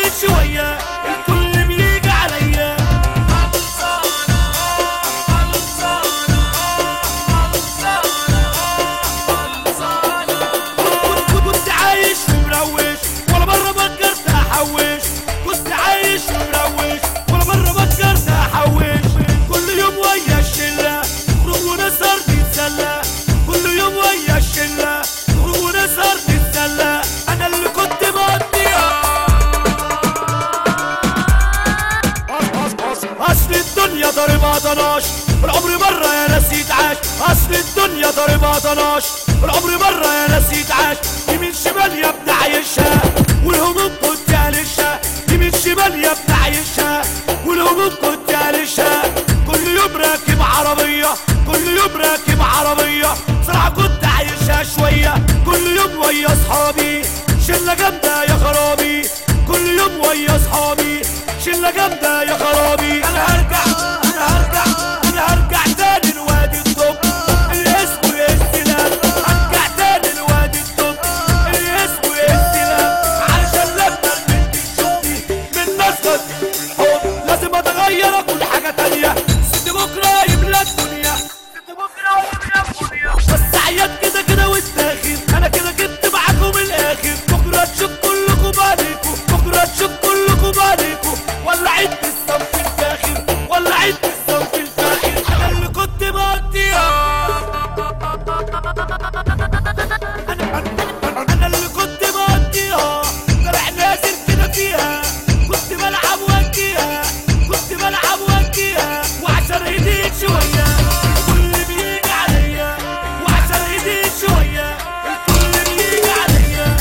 ايديك شوية الكل بيجي عليا. كنت عايش ومروش ولا مرة فكرت احوش، كنت عايش ومروش ولا مرة فكرت احوش. كل يوم ويا الشلة نخرج ونسهر نتسلى، كل يوم ويا الشلة نخرج ونسهر نتسلى. انا اللي كنت مقضيها اصل الدنيا ضاربها طناش والعمر مرة يا ناس يتعاش. اصل الدنيا ضاربها طناش والعمر مرة يا ناس يتعاش. يمين شمال يا ابن عايشها والهموم كنت عايشها، يمين شمال يا ابن عايشها والهموم كنت عايشها. كل يوم راكب عربية، كل يوم راكب عربية، صراحة كنت عايشها شوية. كل يوم ويا اصحابي شلة جامدة يا خرابي، كل يوم ويا اصحابي شلة جامدة يا خرابي. انا هرجع انا هرجع انا هرجع تاني لوادي الطب اللي اسمه الاستلام، هرجع تاني لوادي الطب اللي اسمه الاستلام. علشان لما البنت تشوفني من نظرة الحب لازم اتغير اكون حاجة تانية. ست بكرة يملى الدنيا، ست بكرة يملى الدنيا. بس عياد كده كده والتاخير انا كده جبت معاكم الاخر. بكرة تشوف كلكم عليكم، بكرة تشوف كلكم عليكم. ولا عيد بالصنف الفاخر ولا عيد بالصنف الفاخر. انا اللي كنت مقضيها انا اللي كنت مقضيها طلع نازل كده فيها. كنت بلعب واديها، كنت بلعب واديها. وعشان ايديك شوية الكل بيجي عليا، وعشان ايديك شوية الكل بيجي عليا.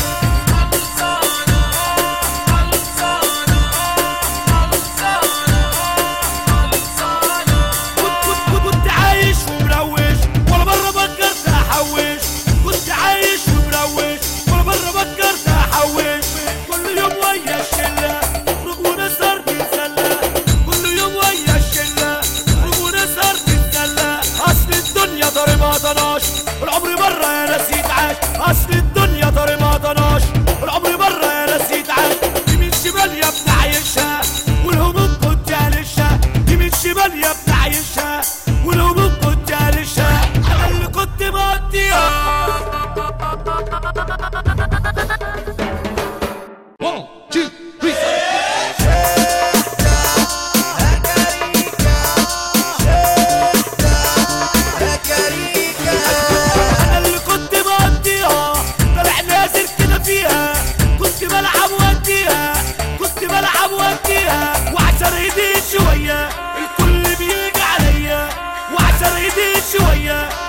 كنت عايش ومروش ولا مرة فكرت احوش، كنت عايش ومروش ولا مرة فكرت احوش. كل يوم ويا الشلة نخرج ونسهر نتسلى، كل يوم ويا الشلة نخرج ونسهر نتسلى. اصل الدنيا ضاربها طناش والعمر مرة يا ناس يتعاش. اصل الدنيا ضاربها طناش والعمر مرة يا ناس يتعاش. يمين شمال يا ابن عايشها والهموم كنت عايشها، يمين شمال يا ابن عايشها والهموم كنت عايشها. انا اللي كنت مقضيها. One, two, three. انا اللي كنت مقضيها طلع نازل كده فيها. كنت بلعب واديها، كنت بلعب واديها. وعشان ايديك شوية الكل بيجي عليا، وعشان ايديك شوية